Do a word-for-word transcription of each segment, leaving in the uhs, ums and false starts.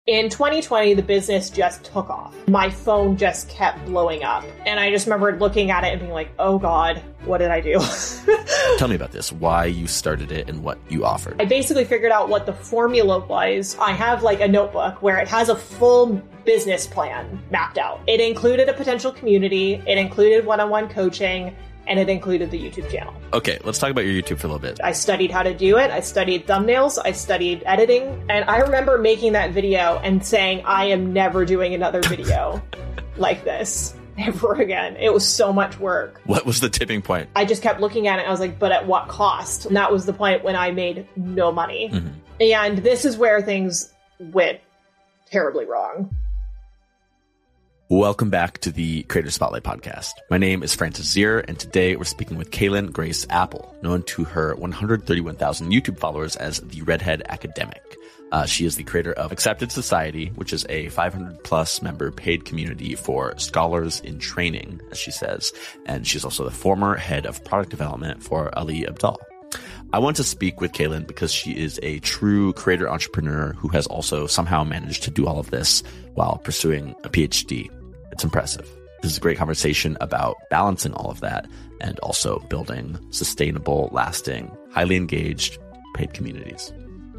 In twenty twenty, the business just took off. My phone just kept blowing up. And I just remember looking at it and being like, oh God, what did I do? Tell me about this, why you started it and what you offered. I basically figured out what the formula was. I have like a notebook where it has a full business plan mapped out. It included a potential community. It included one-on-one coaching. And it included the YouTube channel. Okay, let's talk about your YouTube for a little bit. I studied how to do it. I studied thumbnails. I studied editing. And I remember making that video and saying, I am never doing another video like this ever again. It was so much work. What was the tipping point? I just kept looking at it and I was like, but at what cost? And that was the point when I made no money. Mm-hmm. And this is where things went terribly wrong. Welcome back to the Creator Spotlight podcast. My name is Francis Zier, and today we're speaking with Kaylin Grace Apple, known to her one hundred thirty-one thousand YouTube followers as the Redhead Academic. Uh, she is the creator of Accepted Society, which is a five hundred plus member paid community for scholars in training, as she says. And she's also the former head of product development for Ali Abdaal. I want to speak with Kaylin because she is a true creator entrepreneur who has also somehow managed to do all of this while pursuing a P H D. It's impressive. This is a great conversation about balancing all of that and also building sustainable, lasting, highly engaged paid communities.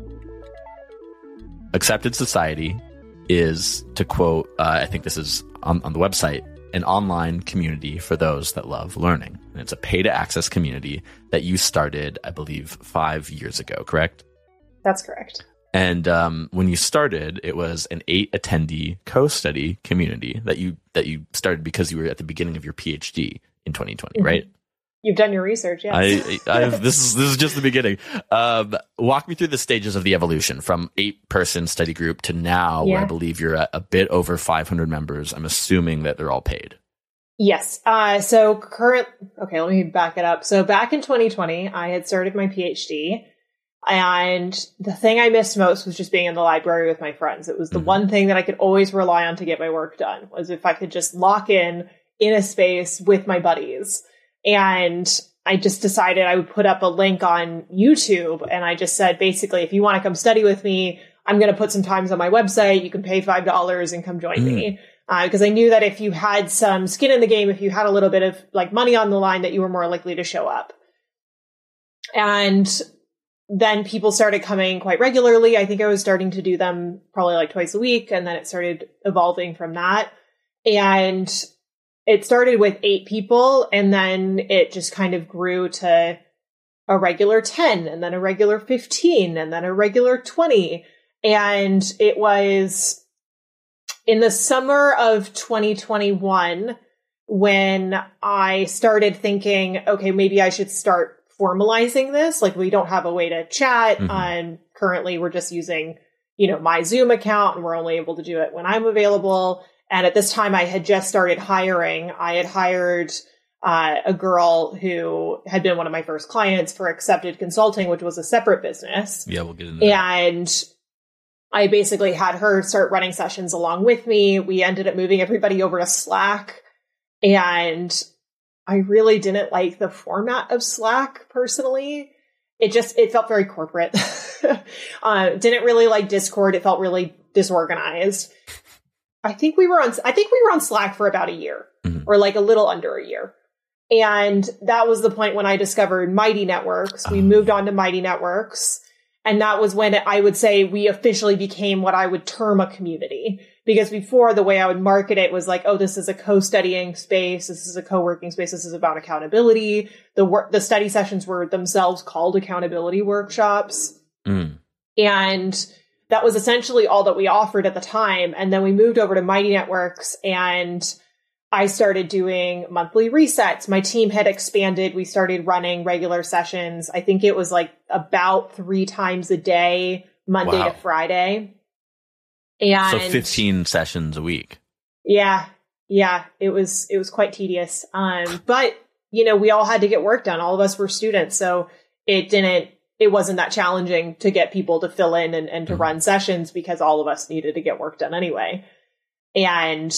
Accepted Society is, to quote, uh, I think this is on, on the website, an online community for those that love learning. And it's a pay-to-access community that you started, I believe, five years ago, correct? That's correct. And um, when you started, it was an eight attendee co-study community that you that you started because you were at the beginning of your P H D in twenty twenty, mm-hmm. right? You've done your research, yes. I, I've, this is this is just the beginning. Um, walk me through the stages of the evolution from eight-person study group to now, yeah. where I believe you're at a bit over five hundred members. I'm assuming that they're all paid. Yes. Uh, so current. Okay, let me back it up. So back in twenty twenty, I had started my P H D. And the thing I missed most was just being in the library with my friends. It was the mm-hmm. one thing that I could always rely on to get my work done, was if I could just lock in in a space with my buddies. And I just decided I would put up a link on YouTube. And I just said, basically, if you want to come study with me, I'm going to put some times on my website. You can pay five dollars and come join mm-hmm. me. Uh, because I knew that if you had some skin in the game, if you had a little bit of like money on the line, that you were more likely to show up. And then people started coming quite regularly. I think I was starting to do them probably like twice a week. And then it started evolving from that. And it started with eight people. And then it just kind of grew to a regular ten, and then a regular fifteen, and then a regular twenty. And it was in the summer of twenty twenty-one when I started thinking, okay, maybe I should start formalizing this. Like, we don't have a way to chat. Mm-hmm. Um, currently, we're just using, you know, my Zoom account, and we're only able to do it when I'm available. And at this time, I had just started hiring. I had hired uh, a girl who had been one of my first clients for Accepted Consulting, which was a separate business. Yeah, we'll get into that. And I basically had her start running sessions along with me. We ended up moving everybody over to Slack. And I really didn't like the format of Slack personally. It just, it felt very corporate. uh, didn't really like Discord. It felt really disorganized. I think we were on, I think we were on Slack for about a year mm-hmm. or like a little under a year. And that was the point when I discovered Mighty Networks. We um. moved on to Mighty Networks. And that was when I would say we officially became what I would term a community. Because before, the way I would market it was like, oh, this is a co-studying space. This is a co-working space. This is about accountability. The work, the study sessions were themselves called accountability workshops. Mm. And that was essentially all that we offered at the time. And then we moved over to Mighty Networks, and I started doing monthly resets. My team had expanded. We started running regular sessions. I think it was like about three times a day, Monday wow. to Friday. And so fifteen sessions a week. Yeah. Yeah. It was, it was quite tedious. Um, but you know, we all had to get work done. All of us were students. So it didn't, it wasn't that challenging to get people to fill in and, and to mm-hmm. run sessions, because all of us needed to get work done anyway. And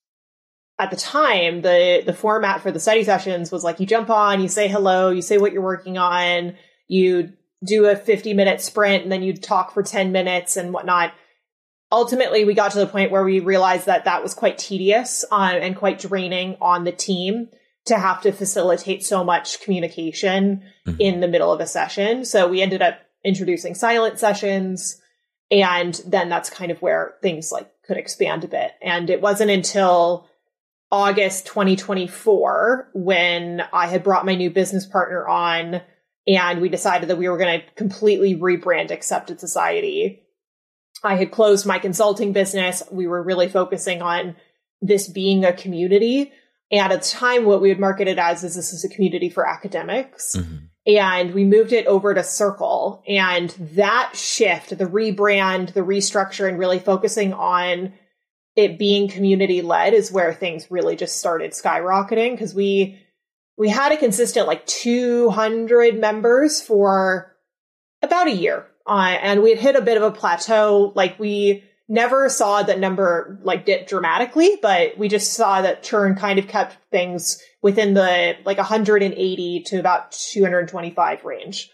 at the time, the, the format for the study sessions was like, you jump on, you say hello, you say what you're working on, you do a fifty minute sprint, and then you talk for ten minutes and whatnot. ultimately we got to the point where we realized that that was quite tedious uh, and quite draining on the team to have to facilitate so much communication mm-hmm. in the middle of a session. So we ended up introducing silent sessions. And then that's kind of where things like could expand a bit. And it wasn't until August twenty twenty-four when I had brought my new business partner on and we decided that we were going to completely rebrand Accepted Society. I had closed my consulting business. We were really focusing on this being a community. And at the time, what we would market it as is this is a community for academics. Mm-hmm. And we moved it over to Circle. And that shift, the rebrand, the restructure, and really focusing on it being community-led is where things really just started skyrocketing. Because we we had a consistent like two hundred members for about a year. Uh, and we had hit a bit of a plateau. Like we never saw that number like dip dramatically, but we just saw that churn kind of kept things within the like one hundred eighty to about two hundred twenty-five range.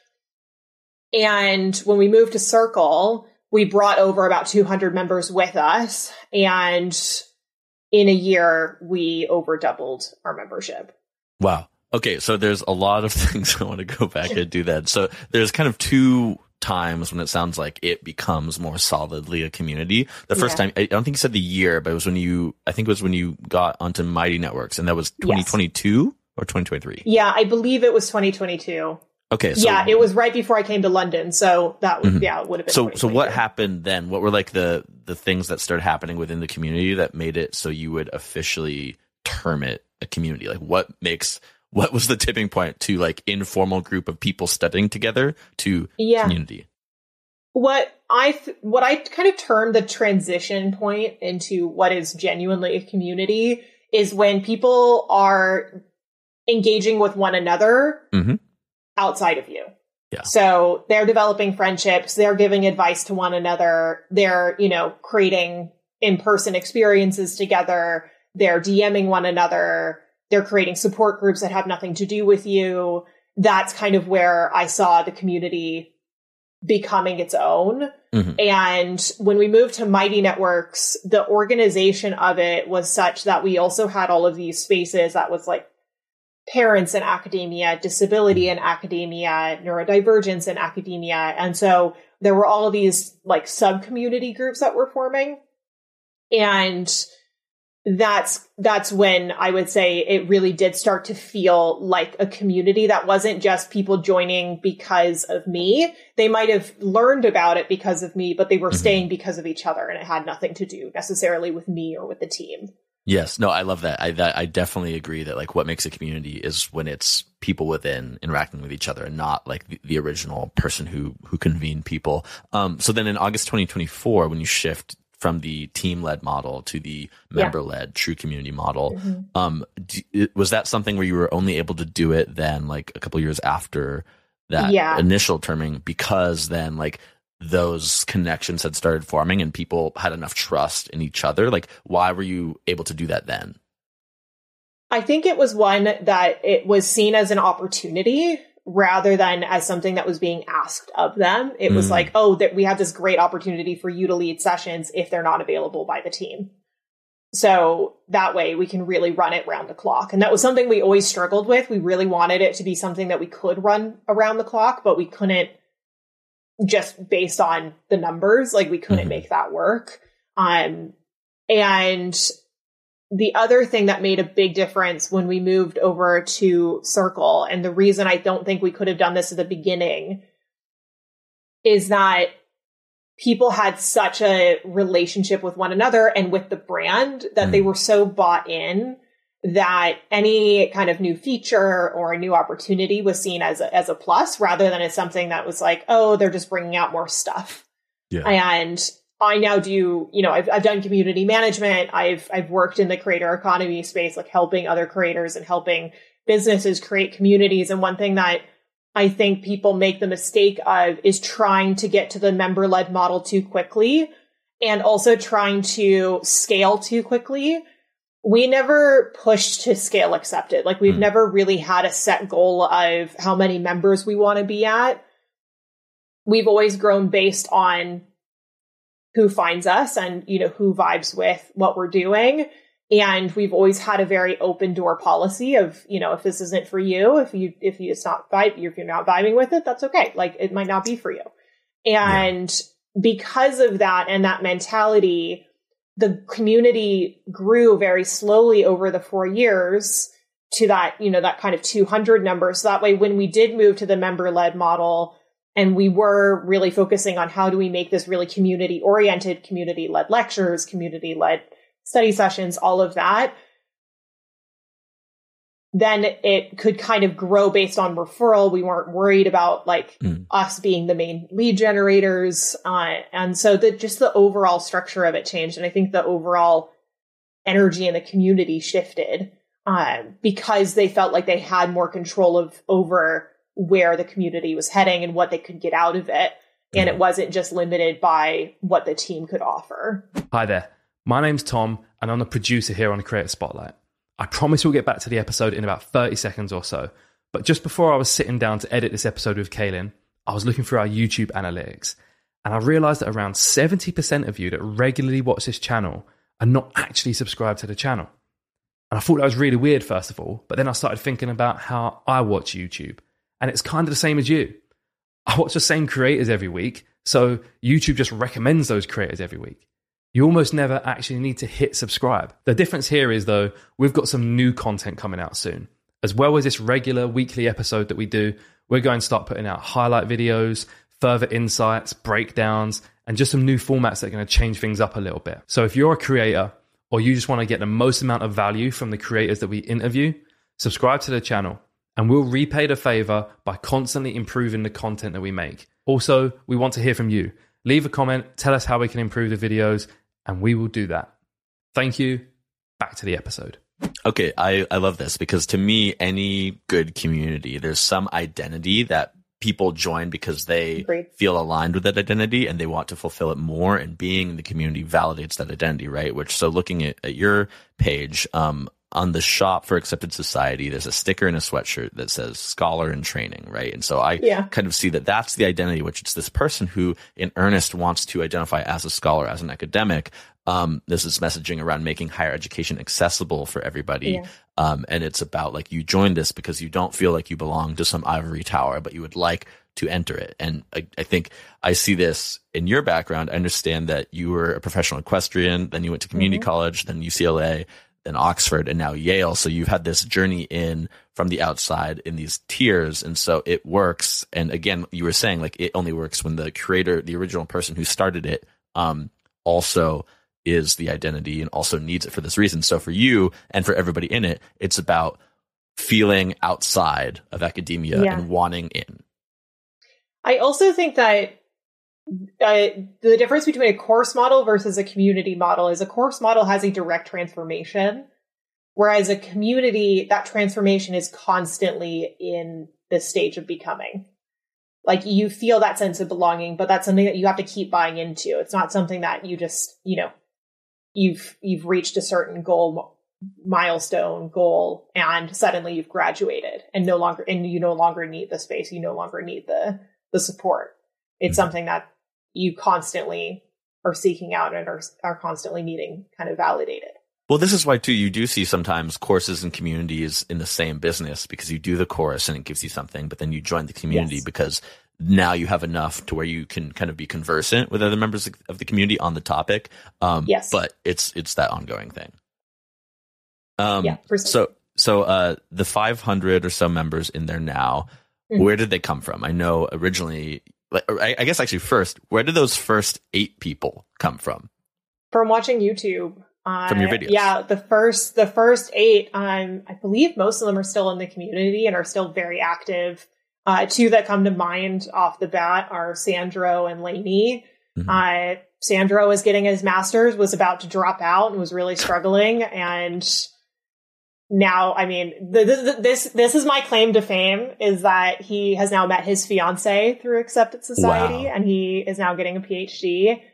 And when we moved to Circle, we brought over about two hundred members with us. And in a year, we over doubled our membership. Wow. Okay. So there's a lot of things I want to go back and do that. So there's kind of two times when it sounds like it becomes more solidly a community. The first yeah. time, I don't think you said the year, but it was when you, I think it was when you got onto Mighty Networks, and that was twenty twenty-two yes. or twenty twenty-three? Yeah, I believe it was twenty twenty-two. Okay. So, yeah, it was right before I came to London. So that would, mm-hmm. yeah, it would have been. So, so what happened then? What were like the, the things that started happening within the community that made it so you would officially term it a community? Like what makes, what was the tipping point to like informal group of people studying together to yeah. community? What I, th- what I kind of termed the transition point into what is genuinely a community is when people are engaging with one another mm-hmm. outside of you. Yeah. So they're developing friendships, they're giving advice to one another, they're, you know, creating in-person experiences together, they're DMing one another, they're creating support groups that have nothing to do with you. That's kind of where I saw the community becoming its own. Mm-hmm. And when we moved to Mighty Networks, the organization of it was such that we also had all of these spaces that was like parents in academia, disability in academia, neurodivergence in academia. And so there were all of these like sub-community groups that were forming. And that's, that's when I would say it really did start to feel like a community that wasn't just people joining because of me. They might have learned about it because of me, but they were mm-hmm. staying because of each other. And it had nothing to do necessarily with me or with the team. Yes. No, I love that. I that, I definitely agree that like what makes a community is when it's people within interacting with each other and not like the, the original person who who convened people. Um. So then in August twenty twenty-four, when you shift from the team-led model to the member-led yeah. true community model, mm-hmm. um, do, was that something where you were only able to do it then like a couple years after that yeah. initial terming because then like those connections had started forming and people had enough trust in each other? Like, why were you able to do that then? I think it was one that it was seen as an opportunity rather than as something that was being asked of them. It mm. was like, oh, that we have this great opportunity for you to lead sessions if they're not available by the team. So that way we can really run it round the clock. And that was something we always struggled with. We really wanted it to be something that we could run around the clock, but we couldn't just based on the numbers, like we couldn't mm-hmm. make that work. Um, and the other thing that made a big difference when we moved over to Circle, and the reason I don't think we could have done this at the beginning, is that people had such a relationship with one another and with the brand that mm. they were so bought in that any kind of new feature or a new opportunity was seen as a, as a plus rather than as something that was like, oh, they're just bringing out more stuff. Yeah. And I now do, you know, I've, I've done community management. I've, I've worked in the creator economy space, like helping other creators and helping businesses create communities. And one thing that I think people make the mistake of is trying to get to the member-led model too quickly and also trying to scale too quickly. We never pushed to scale Accepted. Like we've mm. never really had a set goal of how many members we want to be at. We've always grown based on who finds us and, you know, who vibes with what we're doing. And we've always had a very open door policy of, you know, if this isn't for you, if you, if you, it's not vibe, if you're not vibing with it, that's okay. Like, it might not be for you. And yeah. because of that and that mentality, the community grew very slowly over the four years to that, you know, that kind of two hundred number. So that way, when we did move to the member-led model and we were really focusing on how do we make this really community-oriented, community-led lectures, community-led study sessions, all of that, then it could kind of grow based on referral. We weren't worried about like mm. us being the main lead generators. Uh, and so the, just the overall structure of it changed. And I think the overall energy in the community shifted um, because they felt like they had more control of over where the community was heading and what they could get out of it. And it wasn't just limited by what the team could offer. Hi there. My name's Tom, and I'm the producer here on the Creator Spotlight. I promise we'll get back to the episode in about thirty seconds or so. But just before I was sitting down to edit this episode with Kaylin, I was looking through our YouTube analytics, and I realized that around seventy percent of you that regularly watch this channel are not actually subscribed to the channel. And I thought that was really weird, first of all, but then I started thinking about how I watch YouTube, and it's kind of the same as you. I watch the same creators every week, so YouTube just recommends those creators every week. You almost never actually need to hit subscribe. The difference here is, though, we've got some new content coming out soon. As well as this regular weekly episode that we do, we're going to start putting out highlight videos, further insights, breakdowns, and just some new formats that are going to change things up a little bit. So if you're a creator or you just want to get the most amount of value from the creators that we interview, subscribe to the channel and we'll repay the favor by constantly improving the content that we make. Also, we want to hear from you. Leave a comment, tell us how we can improve the videos, and we will do that. Thank you. Back to the episode. Okay, I, I love this because to me, any good community, there's some identity that people join because they Great. feel aligned with that identity and they want to fulfill it more, and being in the community validates that identity, right? Which, so looking at, at your page, um, on the shop for Accepted Society, there's a sticker and a sweatshirt that says scholar in training, right? And so I yeah. kind of see that that's the identity, which it's this person who in earnest wants to identify as a scholar, as an academic. Um, this is messaging around making higher education accessible for everybody. Yeah. Um, and it's about like, you joined this because you don't feel like you belong to some ivory tower, but you would like to enter it. And I, I think I see this in your background. I understand that you were a professional equestrian, then you went to community mm-hmm. college, then U C L A, then Oxford, and now Yale. So you've had this journey in from the outside in these tiers. And so it works. And again, you were saying like it only works when the creator, the original person who started it, um, also is the identity and also needs it for this reason. So for you and for everybody in it, it's about feeling outside of academia yeah. and wanting in. I also think that uh, the difference between a course model versus a community model is a course model has a direct transformation, whereas a community, that transformation is constantly in this stage of becoming. Like, you feel that sense of belonging, but that's something that you have to keep buying into. It's not something that you just, you know, you've you've reached a certain goal, milestone goal, and suddenly you've graduated and no longer and you no longer need the space, you no longer need the the support. It's mm-hmm. something that you constantly are seeking out and are are constantly needing kind of validated. Well, this is why, too, you do see sometimes courses and communities in the same business, because you do the course and it gives you something, but then you join the community yes. because now you have enough to where you can kind of be conversant with other members of the community on the topic. Um, yes. But it's it's that ongoing thing. Um, yeah, for so, so uh, the five hundred or so members in there now, mm-hmm. where did they come from? I know originally, like, I, I guess actually first, where did those first eight people come from? From watching YouTube. Uh, From your videos. Yeah, the first the first eight, um, I believe most of them are still in the community and are still very active. Uh, two that come to mind off the bat are Sandro and Lainey. Mm-hmm. Uh, Sandro was getting his master's, was about to drop out and was really struggling. And now, I mean, the, the, this this is my claim to fame, is that he has now met his fiance through Accepted Society, wow. and he is now getting a PhD.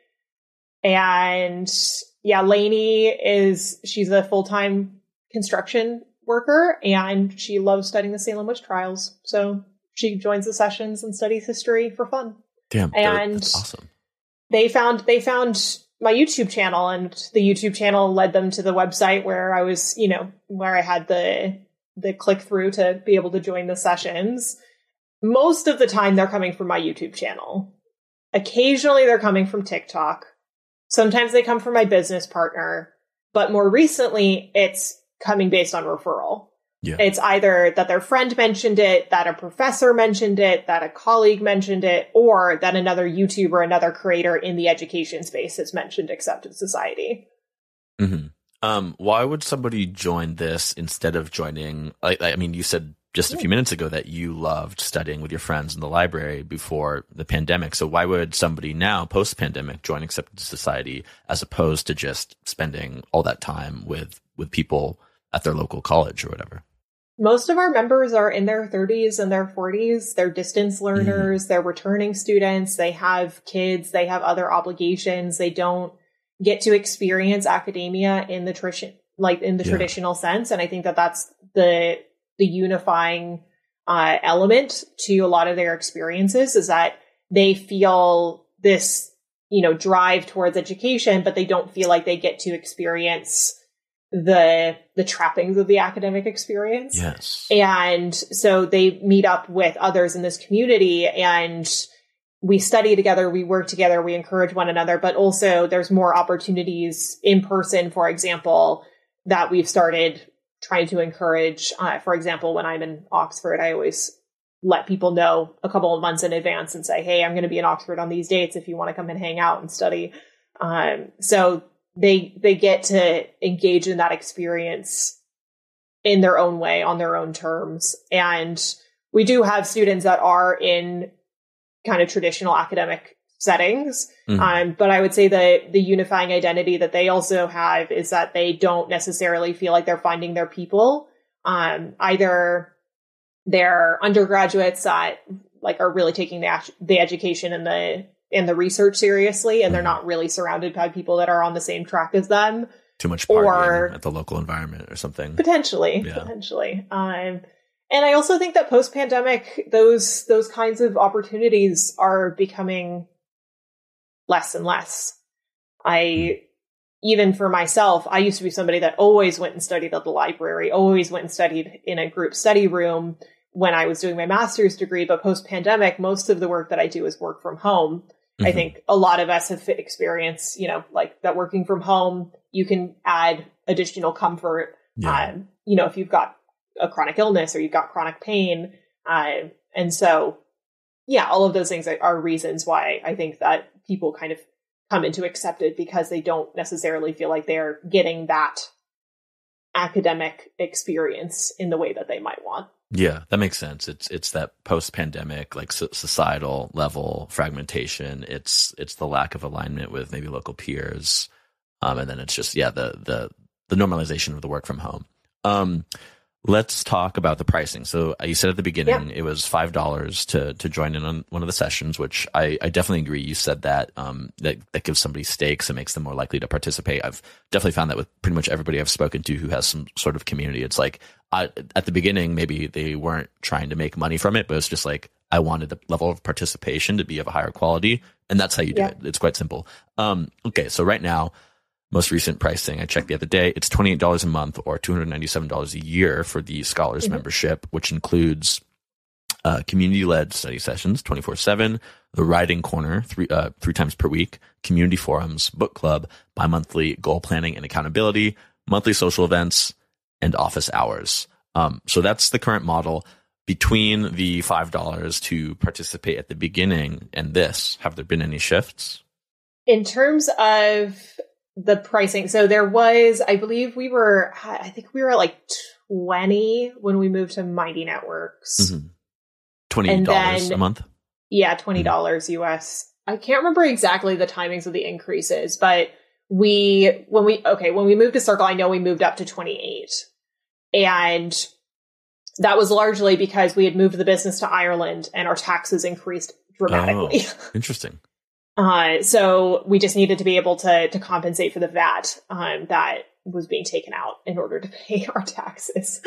And yeah, Lainey is, she's a full-time construction worker, and she loves studying the Salem witch trials. So she joins the sessions and studies history for fun. Damn, and that's awesome. they found they found my YouTube channel, and the YouTube channel led them to the website where I was, you know, where I had the the click through to be able to join the sessions. Most of the time they're coming from my YouTube channel. Occasionally they're coming from TikTok. Sometimes they come from my business partner, but more recently it's coming based on referral. Yeah. It's either that their friend mentioned it, that a professor mentioned it, that a colleague mentioned it, or that another YouTuber, another creator in the education space has mentioned Accepted Society. Mm-hmm. Um, why would somebody join this instead of joining? I, I mean, you said just a few minutes ago that you loved studying with your friends in the library before the pandemic. So why would somebody now, post-pandemic, join Accepted Society as opposed to just spending all that time with with people at their local college or whatever? Most of our members are in their thirties and their forties. They're distance learners. Mm-hmm. They're returning students. They have kids. They have other obligations. They don't get to experience academia in the tradition, like in the yeah. traditional sense. And I think that that's the the unifying uh, element to a lot of their experiences, is that they feel this, you know, drive towards education, but they don't feel like they get to experience the the trappings of the academic experience. Yes. And so they meet up with others in this community, and we study together, we work together, we encourage one another, but also there's more opportunities in person, for example, that we've started trying to encourage. Uh, for example, when I'm in Oxford, I always let people know a couple of months in advance and say, hey, I'm going to be in Oxford on these dates if you want to come and hang out and study. Um, so they they get to engage in that experience in their own way, on their own terms. And we do have students that are in kind of traditional academic settings. Mm-hmm. Um, but I would say that the unifying identity that they also have is that they don't necessarily feel like they're finding their people. Um, either they're undergraduates that like are really taking the the education and the and the research seriously, and mm-hmm. they're not really surrounded by people that are on the same track as them. Too much partying or at the local environment or something. Potentially, yeah. potentially. Um, and I also think that post-pandemic, those those kinds of opportunities are becoming less and less. I, mm. even for myself, I used to be somebody that always went and studied at the library, always went and studied in a group study room when I was doing my master's degree. But post-pandemic, most of the work that I do is work from home. Mm-hmm. I think a lot of us have experienced, you know, like that working from home, you can add additional comfort. Yeah. Um, you know, if you've got a chronic illness or you've got chronic pain. Uh, and so, yeah, all of those things are reasons why I think that people kind of come into Accepted, because they don't necessarily feel like they're getting that academic experience in the way that they might want. Yeah, that makes sense. It's it's that post-pandemic, like so- societal level fragmentation. It's it's the lack of alignment with maybe local peers, um, and then it's just yeah the the the normalization of the work from home. Um, let's talk about the pricing. So uh, you said at the beginning yeah. it was five dollars to to join in on one of the sessions, which I, I definitely agree. You said that um that that gives somebody stakes and makes them more likely to participate. I've definitely found that with pretty much everybody I've spoken to who has some sort of community. It's like I, at the beginning, maybe they weren't trying to make money from it, but it's just like I wanted the level of participation to be of a higher quality, and that's how you do yeah. it. It's quite simple. Um, okay, so right now, most recent pricing I checked the other day, it's twenty-eight dollars a month or two hundred ninety-seven dollars a year for the Scholars mm-hmm. membership, which includes uh, community-led study sessions twenty-four seven, the Writing Corner three uh, three times per week, community forums, book club, bi-monthly goal planning and accountability, monthly social events, and office hours. Um, so that's the current model. Between the five dollars to participate at the beginning and this, have there been any shifts? In terms of the pricing, so there was, I believe we were, I think we were at like twenty when we moved to Mighty Networks. Mm-hmm. twenty dollars then, a month? Yeah, twenty dollars mm-hmm. U S. I can't remember exactly the timings of the increases, but we, when we, okay, when we moved to Circle, I know we moved up to twenty-eight. And that was largely because we had moved the business to Ireland and our taxes increased dramatically. Oh, interesting. uh, so we just needed to be able to, to compensate for the V A T um, that was being taken out in order to pay our taxes.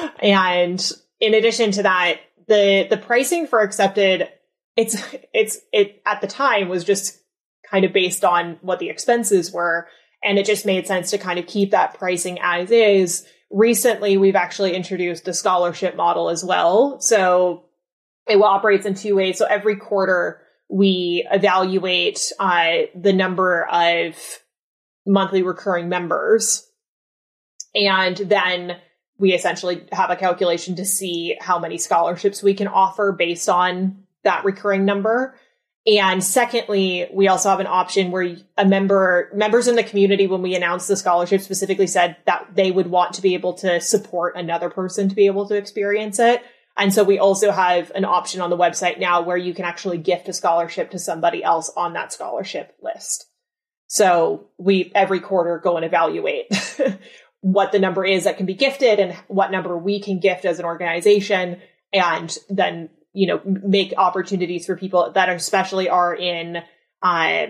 And in addition to that, the, the pricing for Accepted, it's, it's, it at the time was just kind of based on what the expenses were. And it just made sense to kind of keep that pricing as is. Recently, we've actually introduced the scholarship model as well. So it operates in two ways. So every quarter, we evaluate uh, the number of monthly recurring members. And then we essentially have a calculation to see how many scholarships we can offer based on that recurring number. And secondly, we also have an option where a member, members in the community, when we announced the scholarship, specifically said that they would want to be able to support another person to be able to experience it. And so we also have an option on the website now where you can actually gift a scholarship to somebody else on that scholarship list. So we every quarter go and evaluate what the number is that can be gifted and what number we can gift as an organization. And then, you know, make opportunities for people that especially are in, uh,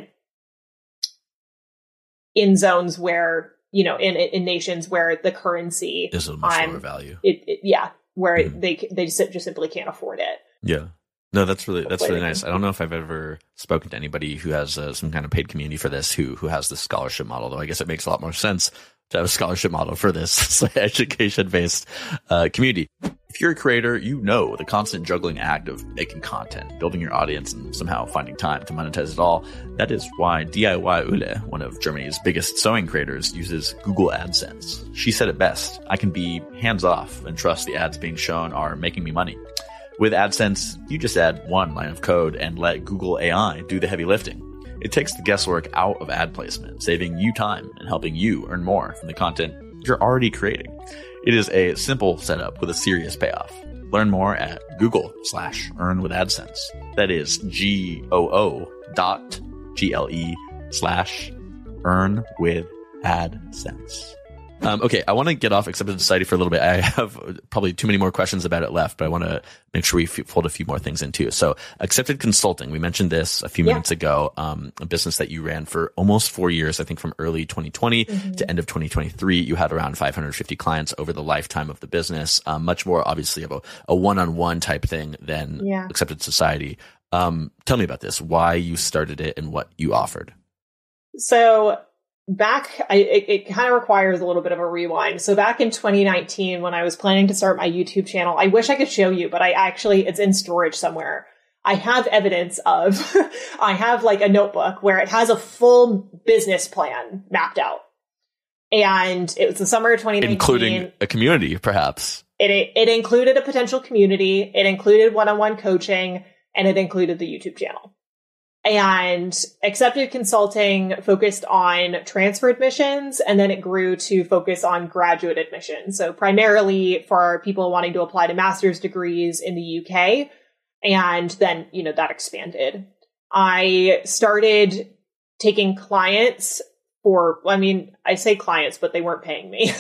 in zones where, you know, in, in nations where the currency is a much um, lower value. It, it, yeah. Where mm. they, they just, just simply can't afford it. Yeah. No, that's really, that's really nice. I don't know if I've ever spoken to anybody who has uh, some kind of paid community for this, who, who has this scholarship model, though I guess it makes a lot more sense to have a scholarship model for this education-based uh, community. If you're a creator, you know the constant juggling act of making content, building your audience, and somehow finding time to monetize it all. That is why D I Y Ule, one of Germany's biggest sewing creators, uses Google AdSense. She said it best: I can be hands-off and trust the ads being shown are making me money. With AdSense, you just add one line of code and let Google A I do the heavy lifting. It takes the guesswork out of ad placement, saving you time and helping you earn more from the content you're already creating. It is a simple setup with a serious payoff. Learn more at Google slash earn with AdSense. That is G O O dot G L E slash earn with AdSense. Um, okay, I want to get off Accepted Society for a little bit. I have probably too many more questions about it left, but I want to make sure we f- fold a few more things in too. So Accepted Consulting, we mentioned this a few yeah. minutes ago, um, a business that you ran for almost four years, I think from early twenty twenty mm-hmm. to end of twenty twenty-three. You had around five hundred fifty clients over the lifetime of the business, um, much more obviously of a, a one-on-one type thing than yeah. Accepted Society. Um, tell me about this, why you started it and what you offered. So Back, I, it, it kind of requires a little bit of a rewind. So back in twenty nineteen, when I was planning to start my YouTube channel, I wish I could show you, but I actually, it's in storage somewhere. I have evidence of, I have like a notebook where it has a full business plan mapped out. And it was the summer of twenty nineteen. Including a community, perhaps. It, it, it included a potential community. It included one-on-one coaching, and it included the YouTube channel. And Accepted Consulting focused on transfer admissions, and then it grew to focus on graduate admissions. So primarily for people wanting to apply to master's degrees in the U K. And then, you know, that expanded. I started taking clients for, I mean, I say clients, but they weren't paying me.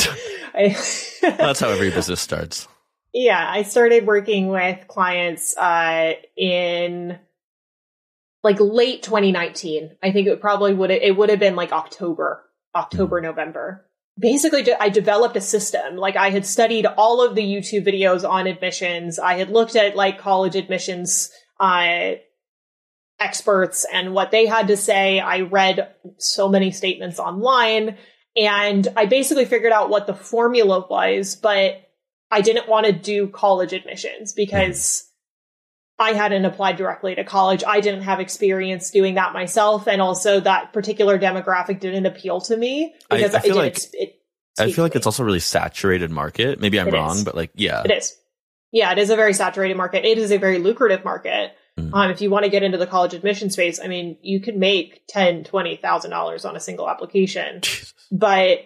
I, well, that's how every business starts. Yeah, I started working with clients uh, in like late twenty nineteen. I think it probably would it would have been like October, October, mm. November. Basically, I developed a system. Like I had studied all of the YouTube videos on admissions. I had looked at like college admissions uh, experts and what they had to say. I read so many statements online, and I basically figured out what the formula was, but I didn't want to do college admissions because mm. I hadn't applied directly to college. I didn't have experience doing that myself. And also that particular demographic didn't appeal to me because I, I feel it like, didn't, it I feel like it's also a really saturated market. Maybe I'm it wrong, is. but like, yeah. It is. Yeah, it is a very saturated market. It is a very lucrative market. Mm. Um, if you want to get into the college admission space, I mean, you could make ten thousand dollars, twenty thousand dollars on a single application. Jesus. But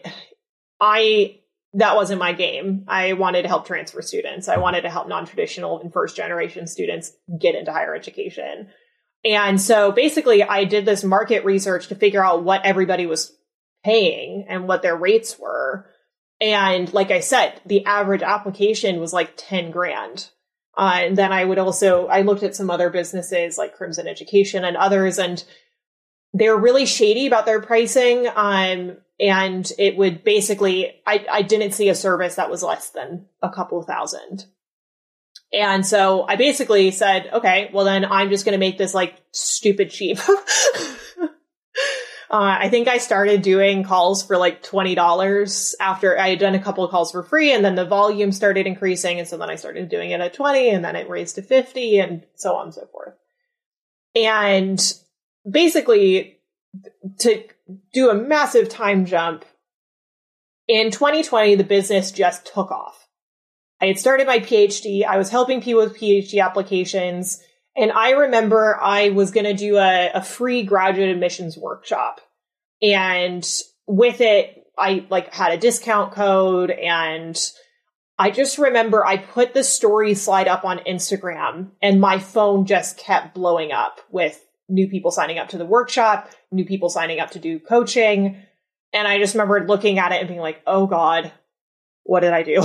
I... that wasn't my game. I wanted to help transfer students. I wanted to help non-traditional and first generation students get into higher education. And so basically I did this market research to figure out what everybody was paying and what their rates were. And like I said, the average application was like ten grand. Uh, and then I would also, I looked at some other businesses like Crimson Education and others, and they're really shady about their pricing. Um, and it would basically, I, I didn't see a service that was less than a couple thousand. And so I basically said, okay, well then I'm just going to make this like stupid cheap. uh, I think I started doing calls for like twenty dollars after I had done a couple of calls for free, and then the volume started increasing. And so then I started doing it at twenty, and then it raised to fifty, and so on and so forth. And basically, to do a massive time jump, in twenty twenty, the business just took off. I had started my PhD. I was helping people with PhD applications. And I remember I was going to do a, a free graduate admissions workshop. And with it, I like had a discount code. And I just remember I put the story slide up on Instagram, and my phone just kept blowing up with new people signing up to the workshop, new people signing up to do coaching. And I just remembered looking at it and being like, oh God, what did I do?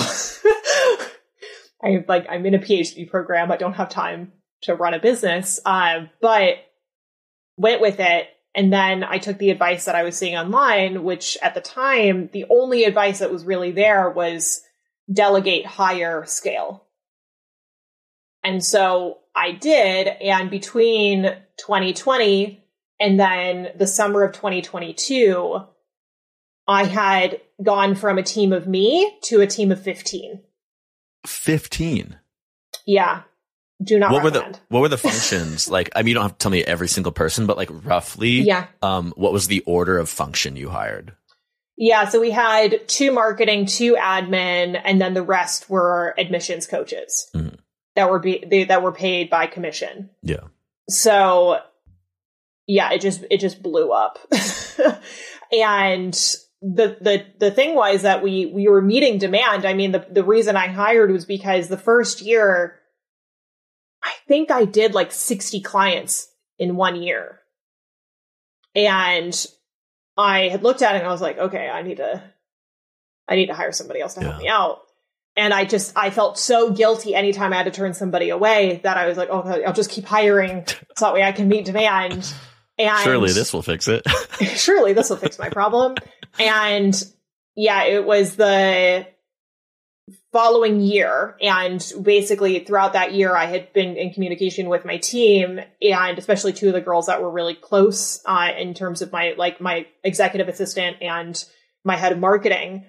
I like, I'm in a PhD program. I don't have time to run a business. Uh, but went with it. And then I took the advice that I was seeing online, which at the time, the only advice that was really there was delegate, hire, scale. And so I did. And between twenty twenty and then the summer of twenty twenty-two, I had gone from a team of me to a team of fifteen. fifteen? Yeah. Do not what recommend. Were the, what were the functions? Like, I mean, you don't have to tell me every single person, but like roughly, yeah. um, what was the order of function you hired? Yeah. So we had two marketing, two admin, and then the rest were admissions coaches mm-hmm. that were be, they, that were paid by commission. Yeah. So yeah, it just, it just blew up. And the, the, the thing was that we, we were meeting demand. I mean, the, the reason I hired was because the first year, I think I did like sixty clients in one year. And I had looked at it and I was like, okay, I need to, I need to hire somebody else to help yeah. me out. And I just, I felt so guilty anytime I had to turn somebody away that I was like, okay, I'll just keep hiring so that way I can meet demand. And surely this will fix it. surely this will fix my problem. And yeah, it was the following year. And basically throughout that year, I had been in communication with my team, and especially two of the girls that were really close uh, in terms of my, like my executive assistant and my head of marketing.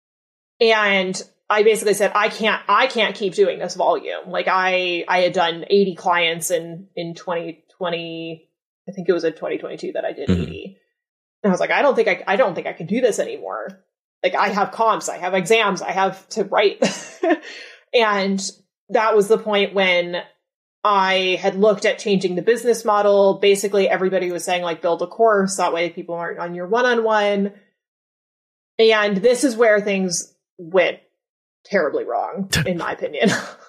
And I basically said, I can't, I can't keep doing this volume. Like I, I had done eighty clients in, in twenty twenty. I think it was in twenty twenty-two that I did mm-hmm. eighty. And I was like, I don't think I, I don't think I can do this anymore. Like I have comps, I have exams, I have to write. And that was the point when I had looked at changing the business model. Basically, everybody was saying like, build a course. That way people aren't on your one-on-one. And this is where things went terribly wrong, in my opinion.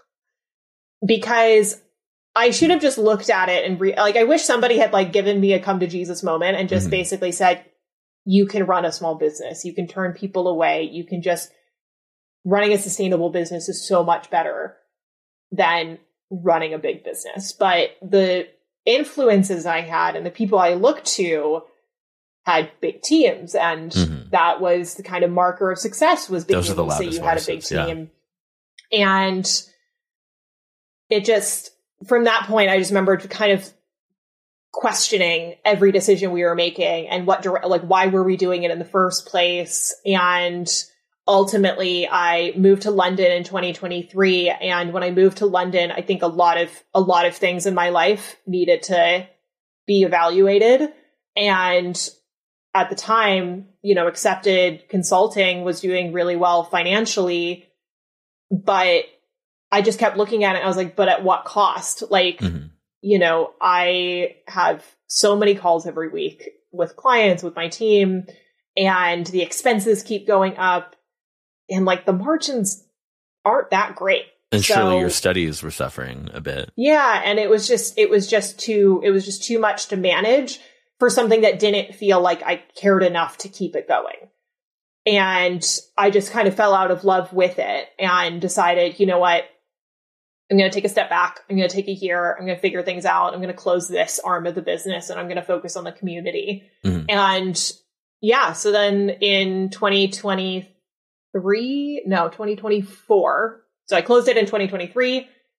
Because I should have just looked at it and re- like, I wish somebody had like given me a come to Jesus moment and just mm-hmm. basically said, you can run a small business. You can turn people away. You can just running a sustainable business is so much better than running a big business. But the influences I had and the people I looked to had big teams. And mm-hmm. that was the kind of marker of success, was being able to say you had a big team. Yeah. And it just, from that point, I just remember kind of questioning every decision we were making and what, like, why were we doing it in the first place? And ultimately, I moved to London in twenty twenty-three. And when I moved to London, I think a lot of, a lot of things in my life needed to be evaluated. And at the time, you know, Accepted Consulting was doing really well financially, but I just kept looking at it. And I was like, but at what cost? Like, mm-hmm. you know, I have so many calls every week with clients, with my team, and the expenses keep going up, and like the margins aren't that great. And so, surely your studies were suffering a bit. Yeah. And it was just, it was just too, it was just too much to manage for something that didn't feel like I cared enough to keep it going. And I just kind of fell out of love with it and decided, you know what? I'm going to take a step back. I'm going to take a year. I'm going to figure things out. I'm going to close this arm of the business, and I'm going to focus on the community. Mm-hmm. And yeah, so then in twenty twenty-three, no, twenty twenty-four. So I closed it in twenty twenty-three.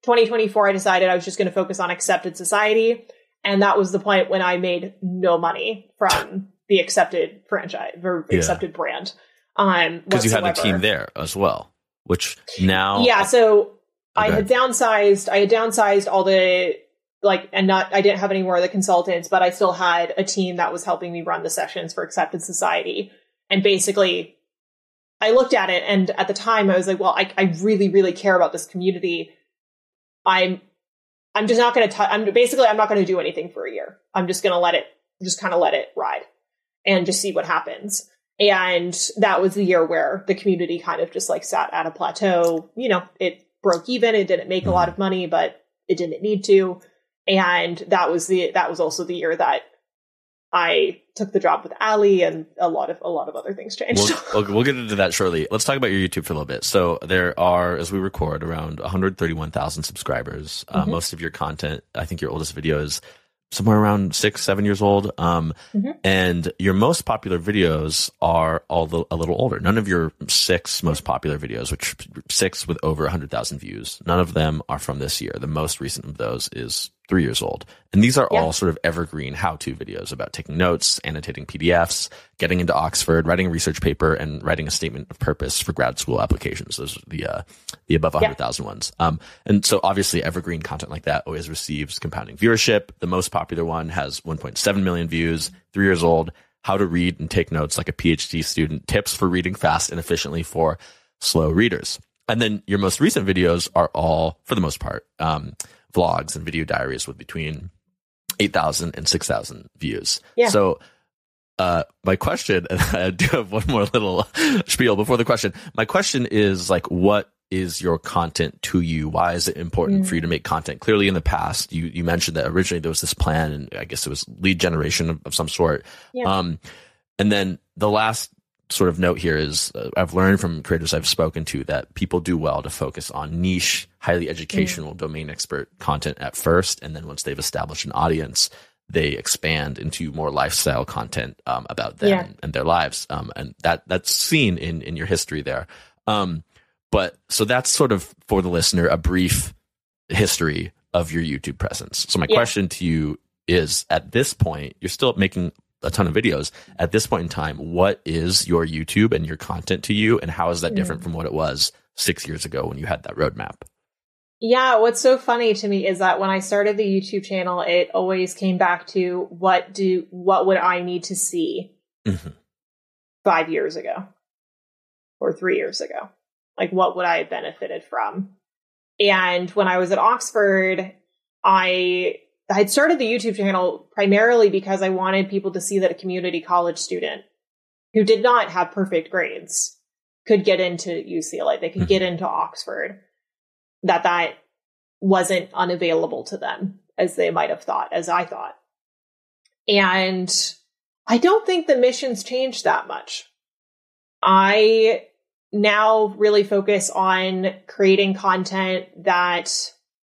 twenty twenty-four, I decided I was just going to focus on Accepted Society. And that was the point when I made no money from the Accepted franchise or Yeah. Accepted brand. Um, Because you had a whatsoever. team there as well, which now. Yeah. So I Okay. had downsized, I had downsized all the, like, and not, I didn't have any more of the consultants, but I still had a team that was helping me run the sessions for Accepted Society. And basically, I looked at it, and at the time I was like, well, I, I really, really care about this community. I'm, I'm just not going to, I'm basically, I'm not going to do anything for a year. I'm just going to let it, just kind of let it ride and just see what happens. And that was the year where the community kind of just like sat at a plateau. You know, it broke even. It didn't make a lot of money, but it didn't need to. And that was the, that was also the year that I took the job with Ali, and a lot of, a lot of other things changed. We'll, we'll, we'll get into that shortly. Let's talk about your YouTube for a little bit. So there are, as we record, around one hundred thirty-one thousand subscribers. Uh, Mm-hmm. Most of your content, I think your oldest video is somewhere around six, seven years old. Um, Mm-hmm. And your most popular videos are all the, a little older. None of your six most popular videos, which six with over one hundred thousand views, none of them are from this year. The most recent of those is three years old. And these are Yeah. all sort of evergreen how-to videos about taking notes, annotating P D Fs, getting into Oxford, writing a research paper, and writing a statement of purpose for grad school applications. Those are the uh, the above one hundred thousand ones. Um, and so obviously evergreen content like that always receives compounding viewership. The most popular one has one point seven million views, three years old, how to read and take notes like a PhD student, tips for reading fast and efficiently for slow readers. And then your most recent videos are all, for the most part, um, vlogs and video diaries with between eight thousand and six thousand views. Yeah. So uh, my question, and I do have one more little spiel before the question. My question is like, what is your content to you? Why is it important Mm. for you to make content? Clearly in the past, you, you mentioned that originally there was this plan, and I guess it was lead generation of, of some sort. Yeah. Um, and then the last sort of note here is uh, I've learned from creators I've spoken to that people do well to focus on niche, highly educational, mm. domain expert content at first. And then once they've established an audience, they expand into more lifestyle content um, about them Yeah. and, and their lives. Um, and that that's seen in, in your history there. Um, but so that's sort of, for the listener, a brief history of your YouTube presence. So my Yeah. question to you is, at this point, you're still making a ton of videos. At this point in time, what is your YouTube and your content to you, and how is that different Mm. from what it was six years ago when you had that roadmap? Yeah, what's so funny to me is that when I started the YouTube channel, it always came back to what do what would I need to see Mhm. five years ago or three years ago? Like, what would I have benefited from? And when I was at Oxford, I I had started the YouTube channel primarily because I wanted people to see that a community college student who did not have perfect grades could get into U C L A. They could Mhm. get into Oxford. That that wasn't unavailable to them as they might have thought, as I thought. And I don't think the mission's changed that much. I now really focus on creating content that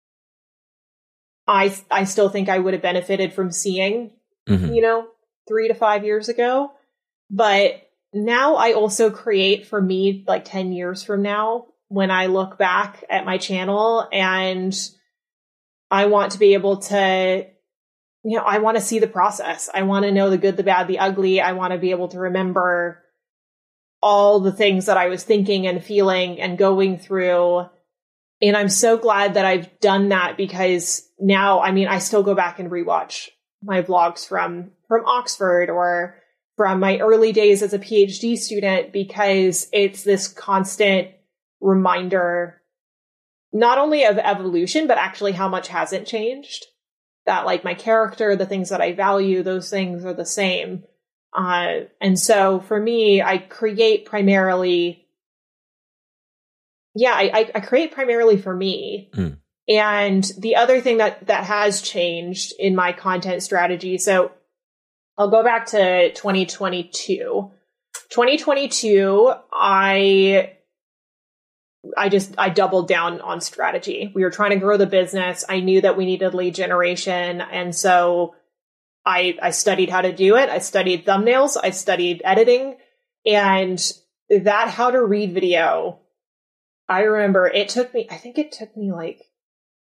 I I still think I would have benefited from seeing, Mhm. you know, three to five years ago. But now I also create for me like ten years from now when I look back at my channel, and I want to be able to, you know, I want to see the process. I want to know the good, the bad, the ugly. I want to be able to remember all the things that I was thinking and feeling and going through. And I'm so glad that I've done that, because now, I mean, I still go back and rewatch my vlogs from, from Oxford or from my early days as a PhD student, because it's this constant reminder, not only of evolution, but actually how much hasn't changed. That like my character, the things that I value, those things are the same. Uh, and so for me, I create primarily, yeah, I, I, I create primarily for me. Mm. And the other thing that, that has changed in my content strategy, so I'll go back to twenty twenty-two. twenty twenty-two, I, I just, I doubled down on strategy. We were trying to grow the business. I knew that we needed lead generation. And so I, I studied how to do it. I studied thumbnails. I studied editing, and that how to read video. I remember it took me, I think it took me like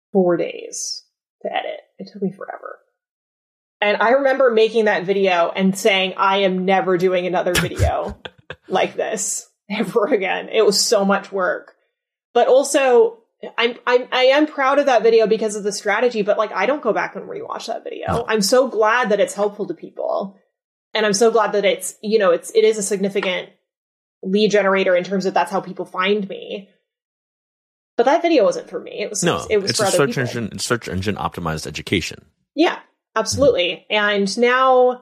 four days to edit. It took me forever. And I remember making that video and saying, I am never doing another video like this ever again. It was so much work. But also, I'm, I'm, I am proud of that video because of the strategy, but like, I don't go back and rewatch that video. Oh. I'm so glad that it's helpful to people. And I'm so glad that it's, you know, it's, it is a significant lead generator in terms of that's how people find me. But that video wasn't for me. It was, no, it was it's for a other search people. engine, search engine optimized education. Yeah, absolutely. Mm-hmm. And now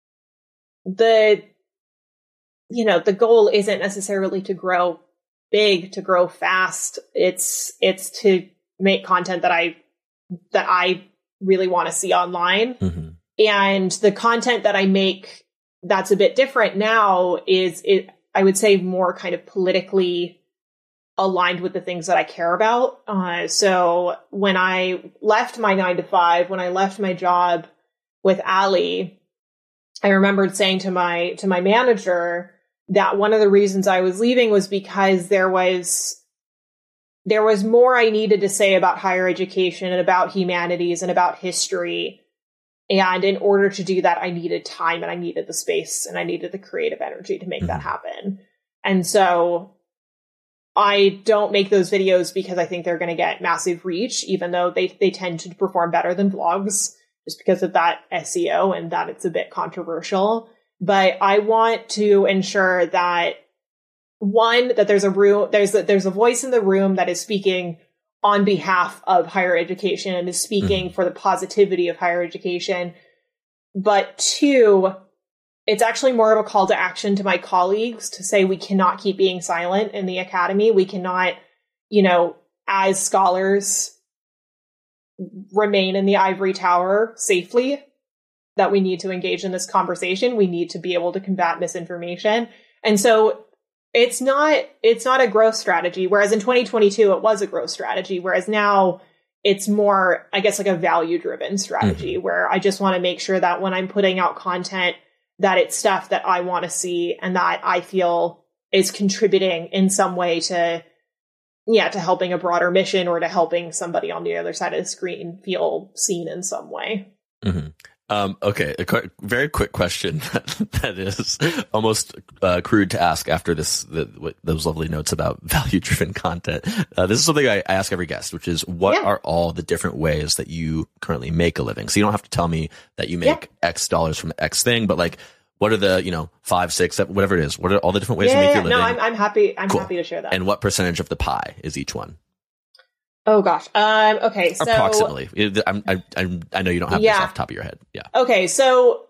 the, you know, the goal isn't necessarily to grow big, to grow fast. It's, it's to make content that I, that I really want to see online. Mm-hmm. And the content that I make that's a bit different now is it, I would say, more kind of politically aligned with the things that I care about. Uh, so when I left my nine to five, when I left my job with Ali, I remembered saying to my, to my manager that one of the reasons I was leaving was because there was, there was more I needed to say about higher education and about humanities and about history. And in order to do that, I needed time and I needed the space and I needed the creative energy to make mm-hmm. that happen. And so I don't make those videos because I think they're going to get massive reach, even though they, they tend to perform better than vlogs just because of that S E O and that it's a bit controversial. But I want to ensure that, one, that there's a room, there's a, there's a voice in the room that is speaking on behalf of higher education and is speaking mm-hmm. for the positivity of higher education. But two, it's actually more of a call to action to my colleagues to say we cannot keep being silent in the academy. We cannot, you know, as scholars, remain in the ivory tower safely, that we need to engage in this conversation. We need to be able to combat misinformation. And so It's not, it's not a growth strategy. Whereas in twenty twenty-two, it was a growth strategy. Whereas now it's more, I guess, like a value driven strategy mm-hmm. where I just want to make sure that when I'm putting out content, that it's stuff that I want to see and that I feel is contributing in some way to, yeah, to helping a broader mission or to helping somebody on the other side of the screen feel seen in some way. Mm-hmm. Um, okay, a qu- very quick question that, that is almost uh, crude to ask after this, the, what, those lovely notes about value-driven content. Uh, this is something I, I ask every guest, which is what yeah. are all the different ways that you currently make a living? So you don't have to tell me that you make yeah. X dollars from X thing, but like, what are the, you know, five, six, seven, whatever it is? What are all the different ways yeah, you make yeah, your living? No, I'm, I'm happy. I'm cool. happy to share that. And what percentage of the pie is each one? Oh gosh. Um, okay. So approximately. I'm, I, I, I know you don't have yeah. this off the top of your head. Yeah. Okay. So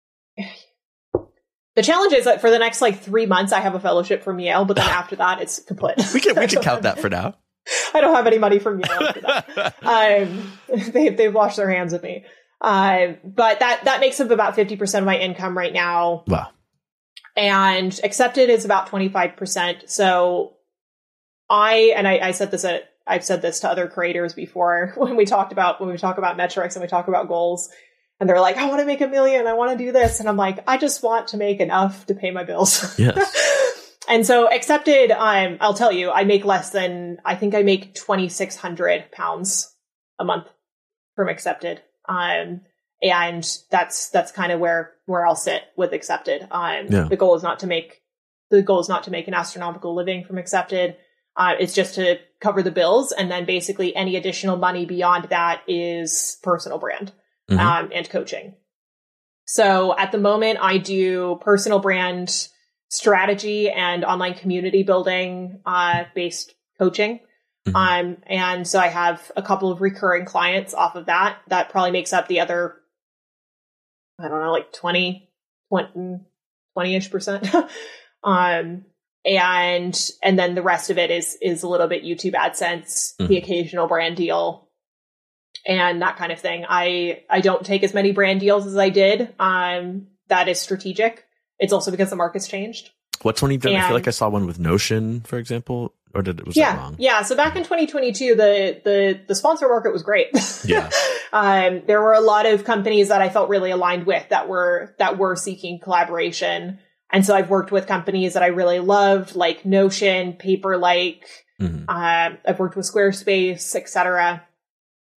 the challenge is that for the next like three months, I have a fellowship from Yale, but then after that, it's kaput. we can, we can count that for now. I don't have any money from Yale after that. um, they, they've washed their hands of me. Uh, but that, that makes up about fifty percent of my income right now. Wow. And Accepted is about twenty-five percent. So I, and I, I said this at, I've said this to other creators before when we talked about, when we talk about metrics and we talk about goals and they're like, I want to make a million. I want to do this. And I'm like, I just want to make enough to pay my bills. Yes. And so Accepted, um, I'll tell you, I make less than, I think I make twenty-six hundred pounds a month from Accepted. Um, and that's, that's kind of where, where I'll sit with Accepted. Um, yeah. the goal is not to make, the goal is not to make an astronomical living from Accepted. Uh, it's just to cover the bills. And then basically any additional money beyond that is personal brand, mm-hmm. um, and coaching. So at the moment I do personal brand strategy and online community building, uh, based coaching. Mm-hmm. Um, and so I have a couple of recurring clients off of that. That probably makes up the other, I don't know, like twenty, twenty, twenty-ish percent. um, and, and then the rest of it is, is a little bit YouTube AdSense, mm-hmm. the occasional brand deal and that kind of thing. I, I don't take as many brand deals as I did. Um, that is strategic. It's also because the market's changed. What's one you've done? And, I feel like I saw one with Notion, for example. Or did was yeah, that wrong? Yeah. So back in twenty twenty-two, the the the sponsor market was great. Yeah. um, there were a lot of companies that I felt really aligned with that were that were seeking collaboration, and so I've worked with companies that I really loved, like Notion, Paperlike. Mm-hmm. Um, I've worked with Squarespace, et cetera.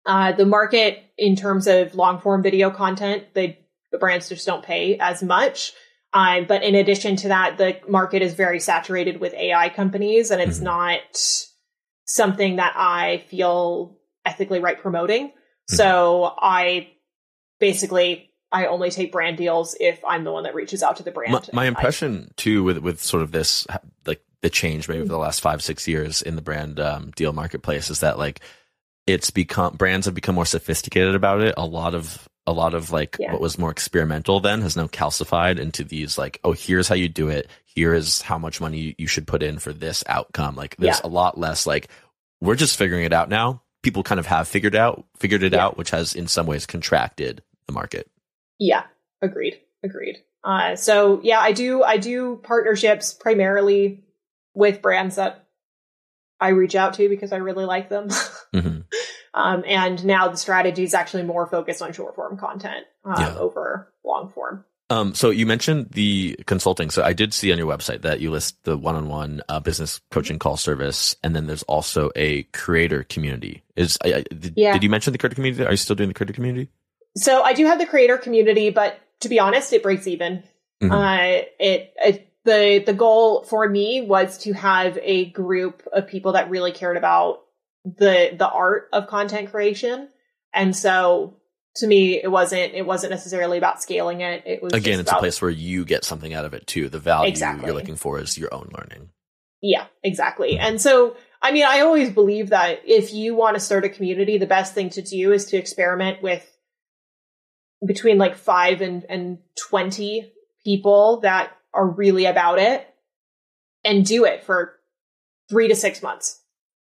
Uh, the market in terms of long form video content, they, the brands just don't pay as much. Uh, but in addition to that, the market is very saturated with A I companies, and it's mm-hmm. not something that I feel ethically right promoting. Mm-hmm. So I basically, I only take brand deals if I'm the one that reaches out to the brand. My, my impression I, too, with, with sort of this, like the change maybe over the last five, six years in the brand um, deal marketplace is that like it's become, brands have become more sophisticated about it. A lot of, a lot of like yeah. what was more experimental then has now calcified into these like, oh, here's how you do it. Here is how much money you should put in for this outcome. Like there's yeah. a lot less like, we're just figuring it out now. People kind of have figured out, figured it yeah. out, which has in some ways contracted the market. Yeah, agreed, agreed. Uh, so yeah, I do, I do partnerships primarily with brands that I reach out to because I really like them. Mm-hmm. um, and now the strategy is actually more focused on short form content um, yeah. over long form. Um, so you mentioned the consulting. So I did see on your website that you list the one-on-one uh, business coaching call service, and then there's also a creator community. Is I, I, did, yeah. did you mention the creator community? Are you still doing the creator community? So I do have the creator community, but to be honest, it breaks even. Mm-hmm. Uh, it, it the the goal for me was to have a group of people that really cared about the the art of content creation, and so. To me, it wasn't. It wasn't necessarily about scaling it. It was again, just it's about, a place where you get something out of it too. The value exactly. you're looking for is your own learning. Yeah, exactly. Mm-hmm. And so, I mean, I always believe that if you want to start a community, the best thing to do is to experiment with between like five and and twenty people that are really about it, and do it for three to six months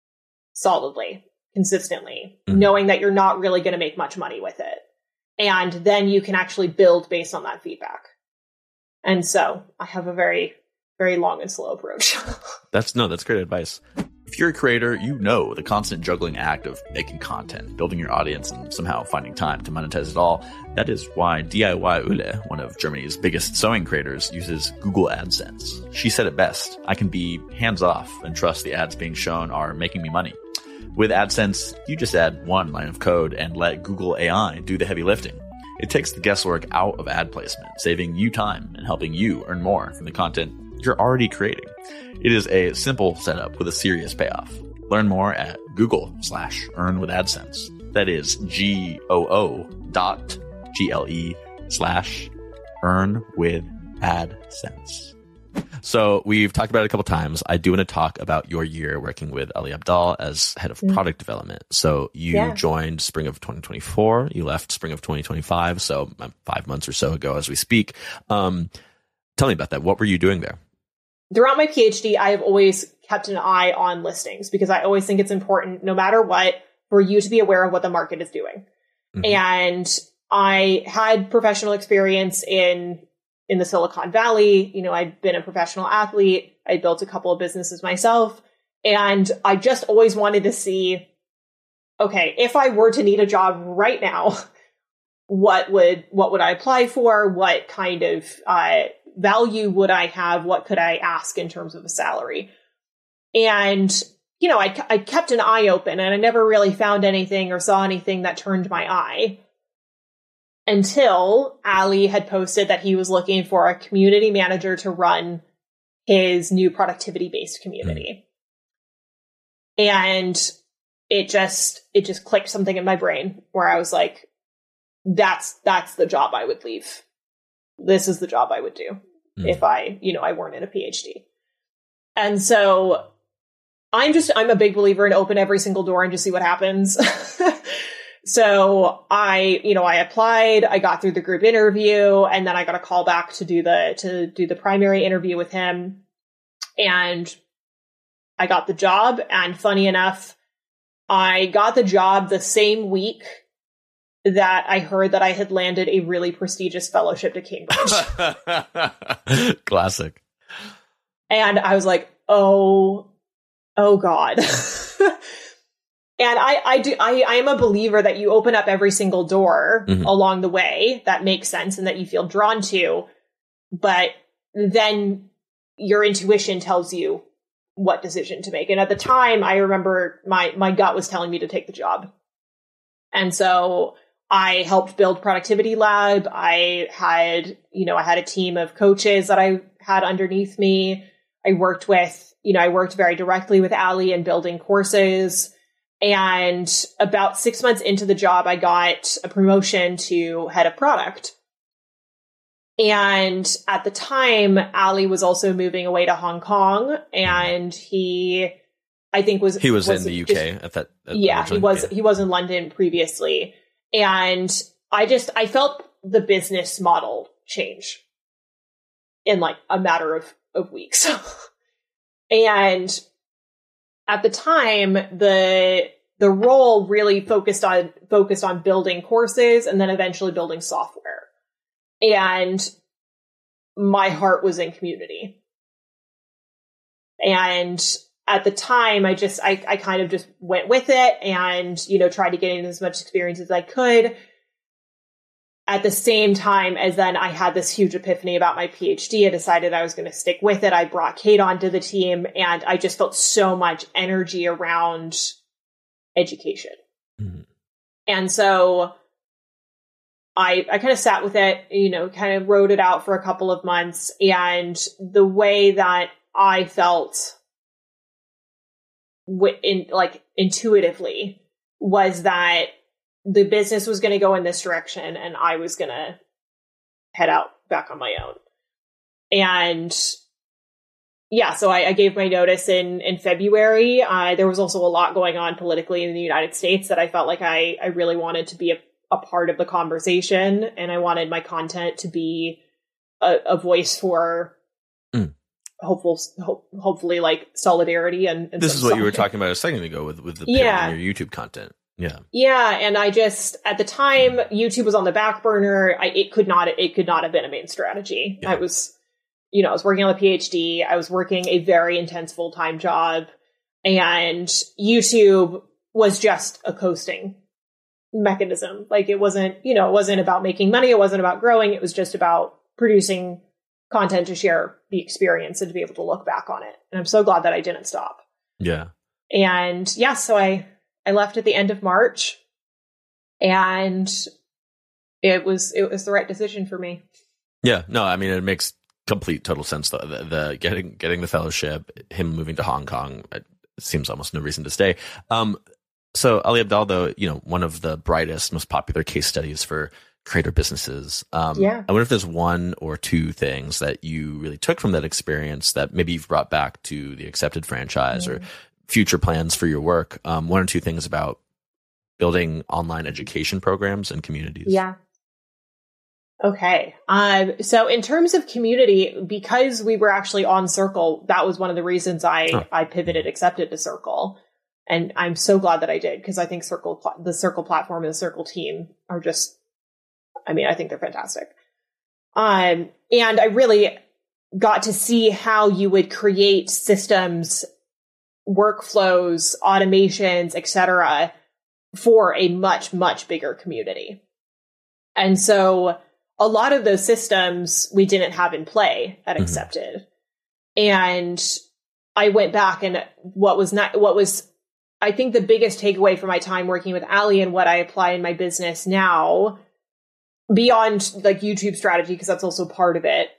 solidly. Consistently, mm-hmm. knowing that you're not really going to make much money with it. And then you can actually build based on that feedback. And so I have a very, very long and slow approach. That's no, that's great advice. If you're a creator, you know the constant juggling act of making content, building your audience, and somehow finding time to monetize it all. That is why D I Y Ule, one of Germany's biggest sewing creators, uses Google AdSense. She said it best, I can be hands off and trust the ads being shown are making me money. With AdSense, you just add one line of code and let Google A I do the heavy lifting. It takes the guesswork out of ad placement, saving you time and helping you earn more from the content you're already creating. It is a simple setup with a serious payoff. Learn more at Google slash earn with AdSense. That is G O O dot G L E slash earn with AdSense. So we've talked about it a couple times. I do want to talk about your year working with Ali Abdaal as head of mm. product development. So you yeah. joined spring of twenty twenty-four. You left spring of twenty twenty-five. So five months or so ago as we speak. Um, tell me about that. What were you doing there? Throughout my PhD, I have always kept an eye on listings because I always think it's important, no matter what, for you to be aware of what the market is doing. Mm-hmm. And I had professional experience in in the Silicon Valley. You know, I'd been a professional athlete. I built a couple of businesses myself. And I just always wanted to see, okay, if I were to need a job right now, what would, what would I apply for? What kind of uh, value would I have? What could I ask in terms of a salary? And, you know, I, I kept an eye open and I never really found anything or saw anything that turned my eye. Until Ali had posted that he was looking for a community manager to run his new productivity-based community. Mm. And it just, it just clicked something in my brain where I was like, that's, that's the job I would leave. This is the job I would do mm. if I, you know, I weren't in a PhD. And so I'm just, I'm a big believer in open every single door and just see what happens. So I, you know, I applied, I got through the group interview, and then I got a call back to do the, to do the primary interview with him. And I got the job. And funny enough, I got the job the same week that I heard that I had landed a really prestigious fellowship to Cambridge. Classic. And I was like, oh, oh God. And I, I do, I, I am a believer that you open up every single door mm-hmm. along the way that makes sense and that you feel drawn to, but then your intuition tells you what decision to make. And at the time, I remember my, my gut was telling me to take the job. And so I helped build Productivity Lab. I had, you know, I had a team of coaches that I had underneath me. I worked with, you know, I worked very directly with Ali in building courses. And about six months into the job, I got a promotion to head of product. And at the time, Ali was also moving away to Hong Kong, and he, I think was he was, was in the U K just, at that. At yeah, he was. Yeah. He was in London previously, and I just I felt the business model change in like a matter of of weeks. And at the time, the the role really focused on focused on building courses and then eventually building software. And my heart was in community. And at the time, I just, I, I kind of just went with it and, you know, tried to get in as much experience as I could. At the same time as then I had this huge epiphany about my PhD. I decided I was going to stick with it. I brought Kate onto the team, and I just felt so much energy around education. Mm-hmm. And so I, I kind of sat with it, you know, kind of wrote it out for a couple of months. And the way that I felt w- in like intuitively was that the business was going to go in this direction and I was going to head out back on my own. And yeah, so I, I gave my notice in, in February. Uh, there was also a lot going on politically in the United States that I felt like I, I really wanted to be a a part of the conversation, and I wanted my content to be a, a voice for mm. hopeful, ho- hopefully like solidarity. And, and this is what you were talking about a second ago with, with the yeah. your YouTube content. Yeah. Yeah. And I just, at the time, YouTube was on the back burner. I, it could not, it could not have been a main strategy. Yeah. I was, you know, I was working on a PhD. I was working a very intense full-time job, and YouTube was just a coasting mechanism. Like it wasn't, you know, it wasn't about making money. It wasn't about growing. It was just about producing content to share the experience and to be able to look back on it. And I'm so glad that I didn't stop. Yeah. And yeah, so I, I left at the end of March, and it was, it was the right decision for me. Yeah. No, I mean, it makes complete total sense. The, the, the getting, getting the fellowship, him moving to Hong Kong, it seems almost no reason to stay. Um, So Ali Abdaal, though, you know, one of the brightest, most popular case studies for creator businesses. Um, yeah. I wonder if there's one or two things that you really took from that experience that maybe you've brought back to the Accepted franchise mm. or future plans for your work. Um, one or two things about building online education programs and communities. Yeah. Okay. Um, so in terms of community, because we were actually on Circle, that was one of the reasons I, oh. I pivoted Accepted to Circle. And I'm so glad that I did, because I think Circle, the Circle platform and the Circle team are just, I mean, I think they're fantastic. Um, and I really got to see how you would create systems, workflows, automations, et cetera, for a much, much bigger community. And so a lot of those systems we didn't have in play at mm-hmm. Accepted. And I went back, and what was not, what was, I think the biggest takeaway from my time working with Ali and what I apply in my business now, beyond like YouTube strategy, because that's also part of it,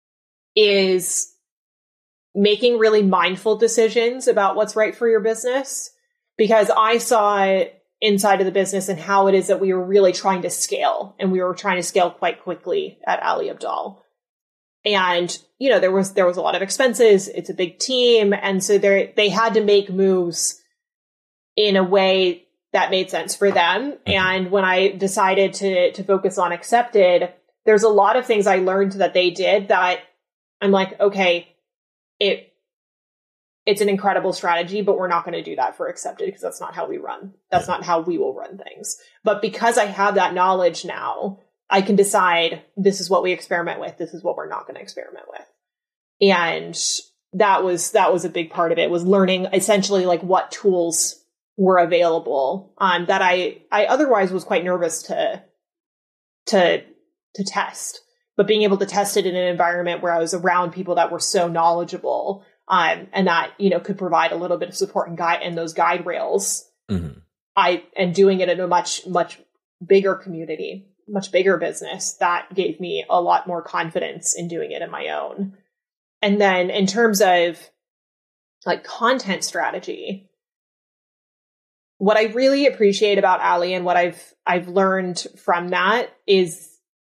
is making really mindful decisions about what's right for your business. Because I saw inside of the business and how it is that we were really trying to scale, and we were trying to scale quite quickly at Ali Abdaal. And, you know, there was, there was a lot of expenses. It's a big team. And so they they had to make moves in a way that made sense for them. And when I decided to to focus on Accepted, there's a lot of things I learned that they did that I'm like, okay, it it's an incredible strategy, but we're not going to do that for Accepted, because that's not how we run. That's not how we will run things. But because I have that knowledge now, I can decide this is what we experiment with. This is what we're not going to experiment with. And that was, that was a big part of it, was learning essentially like what tools were available, um, that I, I otherwise was quite nervous to, to, to test, but being able to test it in an environment where I was around people that were so knowledgeable, um, and that, you know, could provide a little bit of support and guide and those guide rails, mm-hmm. I, and doing it in a much, much bigger community, much bigger business, that gave me a lot more confidence in doing it in my own. And then in terms of like content strategy, what I really appreciate about Ali and what I've, I've learned from that is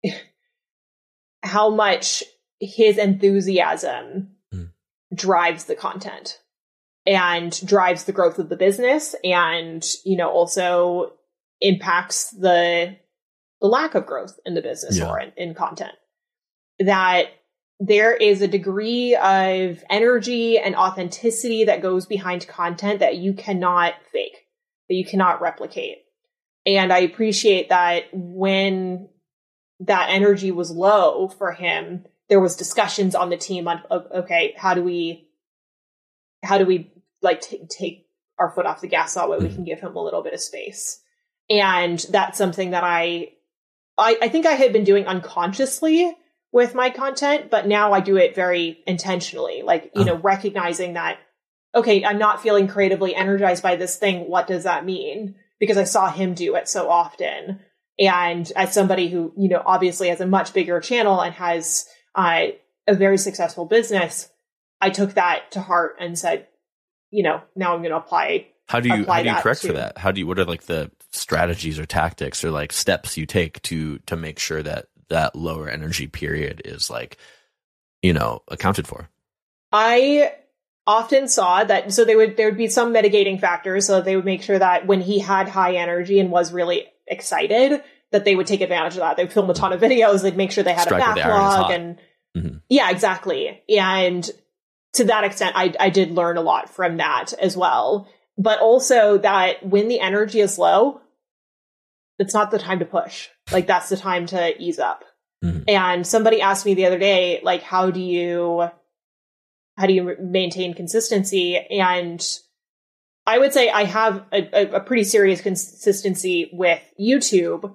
how much his enthusiasm mm. drives the content and drives the growth of the business, and, you know, also impacts the the lack of growth in the business yeah. or in, in content. That there is a degree of energy and authenticity that goes behind content that you cannot fake, that you cannot replicate. And I appreciate that when that energy was low for him, there was discussions on the team on, okay, how do we, how do we like t- take our foot off the gas so that we can give him a little bit of space. And that's something that I, I, I think I had been doing unconsciously with my content, but now I do it very intentionally, like, you oh. know, recognizing that, okay, I'm not feeling creatively energized by this thing. What does that mean? Because I saw him do it so often. And as somebody who, you know, obviously has a much bigger channel and has uh, a very successful business, I took that to heart and said, you know, now I'm going to apply. How do you how do you correct to, for that? How do you, what are like the strategies or tactics or like steps you take to to make sure that that lower energy period is like, you know, accounted for? I often saw that, so they would there would be some mitigating factors, so they would make sure that when he had high energy and was really excited, that they would take advantage of that. They'd film a ton of videos. They'd make sure they had Strike a backlog, and mm-hmm. yeah, exactly. And to that extent, I I did learn a lot from that as well. But also that when the energy is low, it's not the time to push. Like, that's the time to ease up. Mm-hmm. And somebody asked me the other day, like, how do you, how do you maintain consistency? And I would say I have a, a pretty serious consistency with YouTube,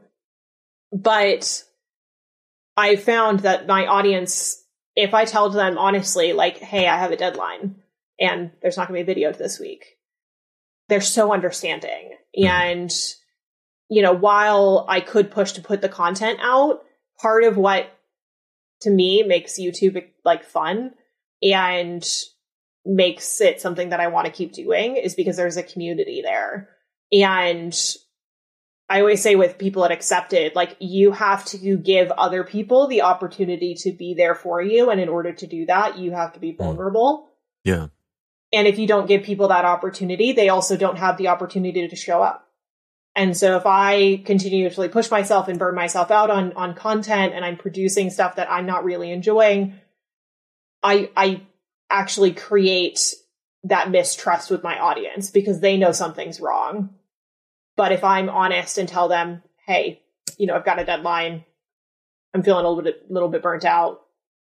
but I found that my audience, if I tell them honestly, like, hey, I have a deadline and there's not going to be a video this week, they're so understanding. Mm-hmm. And, you know, while I could push to put the content out, part of what to me makes YouTube like fun and makes it something that I want to keep doing is because there's a community there. And I always say with people at Accepted, like, you have to give other people the opportunity to be there for you. And in order to do that, you have to be vulnerable. Yeah. And if you don't give people that opportunity, they also don't have the opportunity to show up. And so if I continuously push myself and burn myself out on, on content, and I'm producing stuff that I'm not really enjoying, I, I actually create that mistrust with my audience because they know something's wrong. But if I'm honest and tell them, hey, you know, I've got a deadline, I'm feeling a little bit, little bit burnt out,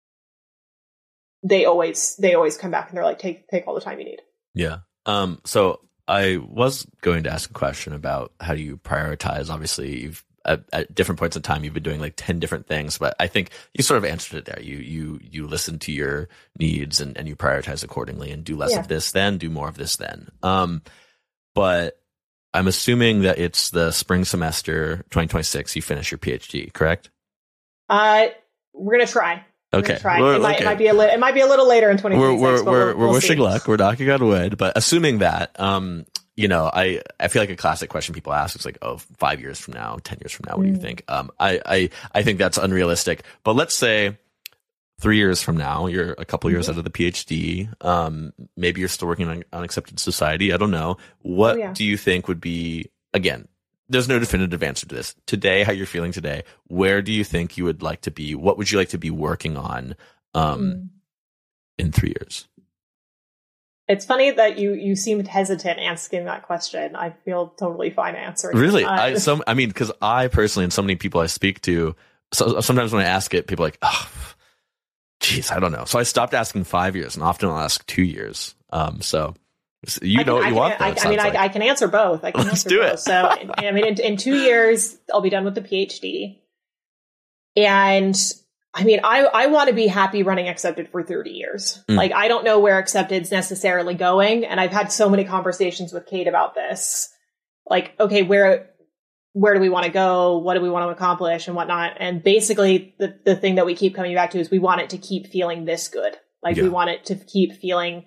they always, they always come back and they're like, take, take all the time you need. Yeah. Um, so I was going to ask a question about how do you prioritize? Obviously, you've at, at different points in time, you've been doing like ten different things, but I think you sort of answered it there. You, you, you listen to your needs and, and you prioritize accordingly and do less yeah. of this then, do more of this then. Um, but I'm assuming that it's the spring semester twenty twenty-six, you finish your PhD, correct? Uh, we're going to try. Okay. Try. Well, it, might, okay. it might be a li- it might be a little later in twenty twenty-six. We're we're but we're, we'll, we're we'll wishing see. luck. We're knocking on wood. But assuming that, um, you know, I I feel like a classic question people ask is like, oh, five years from now, ten years from now, what mm. do you think? Um, I I I think that's unrealistic. But let's say three years from now, you're a couple years mm-hmm. out of the PhD. Um, maybe you're still working on, on Accepted Society. I don't know. What oh, yeah. do you think would be, again, there's no definitive answer to this. Today, how you're feeling today, where do you think you would like to be? What would you like to be working on um, mm. in three years? It's funny that you, you seemed hesitant asking that question. I feel totally fine answering. Really? Uh, I, some, I mean, because I personally, and so many people I speak to, so, sometimes when I ask it, people are like, oh, geez, I don't know. So I stopped asking five years, and often I'll ask two years. Um, so you I know can, what I you can, want. Though, I, I mean, like. I, I can answer both. I can Let's answer do both. it. So, I mean, in, in two years, I'll be done with the PhD. And I mean, I, I want to be happy running Accepted for thirty years. Mm. Like, I don't know where Accepted's necessarily going. And I've had so many conversations with Kate about this. like, okay, where where do we want to go? What do we want to accomplish and whatnot? And basically the, the thing that we keep coming back to is we want it to keep feeling this good. Like yeah. we want it to keep feeling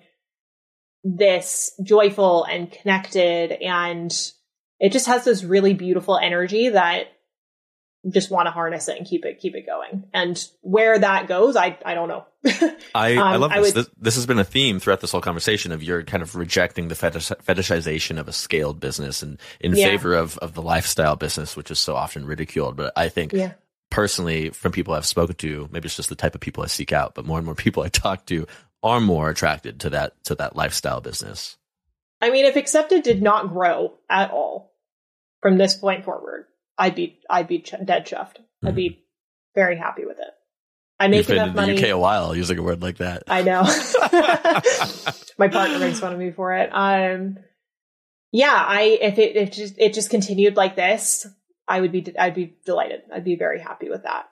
this joyful and connected. And it just has this really beautiful energy that just want to harness it and keep it, keep it going. And where that goes, I, I don't know. I, um, I love this. I would, this. This has been a theme throughout this whole conversation of you're kind of rejecting the fetish, fetishization of a scaled business and in yeah. favor of, of the lifestyle business, which is so often ridiculed. But I think yeah. personally, from people I've spoken to, maybe it's just the type of people I seek out, but more and more people I talk to are more attracted to that, to that lifestyle business. I mean, if Accepted did not grow at all from this point forward, I'd be, I'd be ch- dead chuffed. Mm-hmm. I'd be very happy with it. I make You've been enough in money. the U K a while using a word like that. I know. My partner makes fun of me for it. Um, yeah, I, if it, if just, it just continued like this, I would be, I'd be delighted. I'd be very happy with that.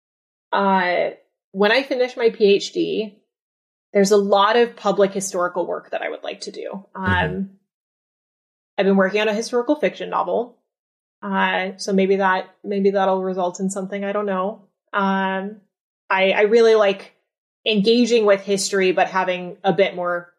Uh, when I finish my PhD, there's a lot of public historical work that I would like to do. Um, mm-hmm. I've been working on a historical fiction novel. Uh, so maybe that, maybe that'll result in something. I don't know. Um, I, I really like engaging with history, but having a bit more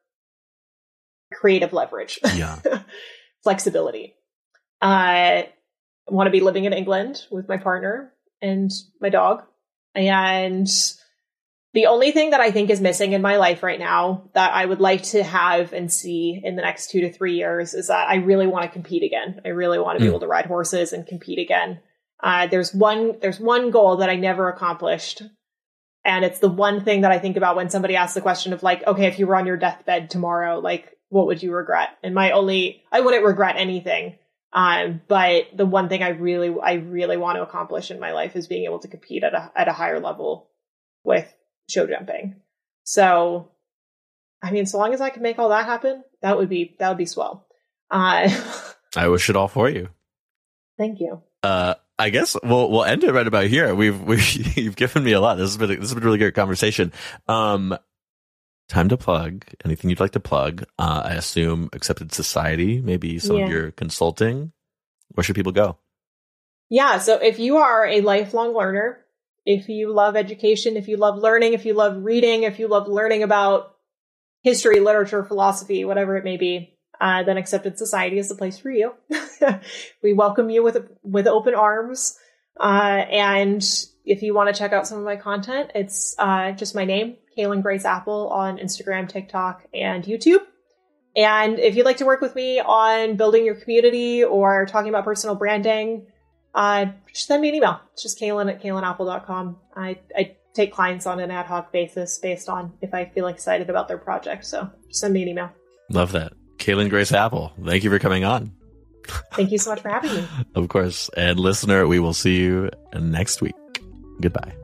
creative leverage. Yeah. Flexibility. Uh, I want to be living in England with my partner and my dog. And the only thing that I think is missing in my life right now that I would like to have and see in the next two to three years is that I really want to compete again. I really want to be mm. able to ride horses and compete again. Uh, there's one, there's one goal that I never accomplished. And it's the one thing that I think about when somebody asks the question of like, okay, if you were on your deathbed tomorrow, like, what would you regret? And my only, I wouldn't regret anything. Um, but the one thing I really, I really want to accomplish in my life is being able to compete at a, at a higher level with show jumping. So, I mean, so long as I can make all that happen, that would be, that would be swell. Uh, I wish it all for you. Thank you. Uh, I guess we'll we'll end it right about here. We've we you've given me a lot. This has been a, this has been a really great conversation. Um, time to plug anything you'd like to plug. Uh, I assume Accepted Society, maybe some yeah. of your consulting. Where should people go? Yeah, so if you are a lifelong learner, if you love education, if you love learning, if you love reading, if you love learning about history, literature, philosophy, whatever it may be, uh, then Accepted Society is the place for you. We welcome you with with open arms. Uh, and if you want to check out some of my content, it's uh, just my name, Kaylin Grace Apple, on Instagram, TikTok, and YouTube. And if you'd like to work with me on building your community or talking about personal branding, uh, just send me an email. It's just Kaylin at kaylin apple dot com. I, I take clients on an ad hoc basis based on if I feel excited about their project. So just send me an email. Love that. Kaylin Grace Apple, thank you for coming on. Thank you so much for having me. Of course. And listener, we will see you next week. Goodbye.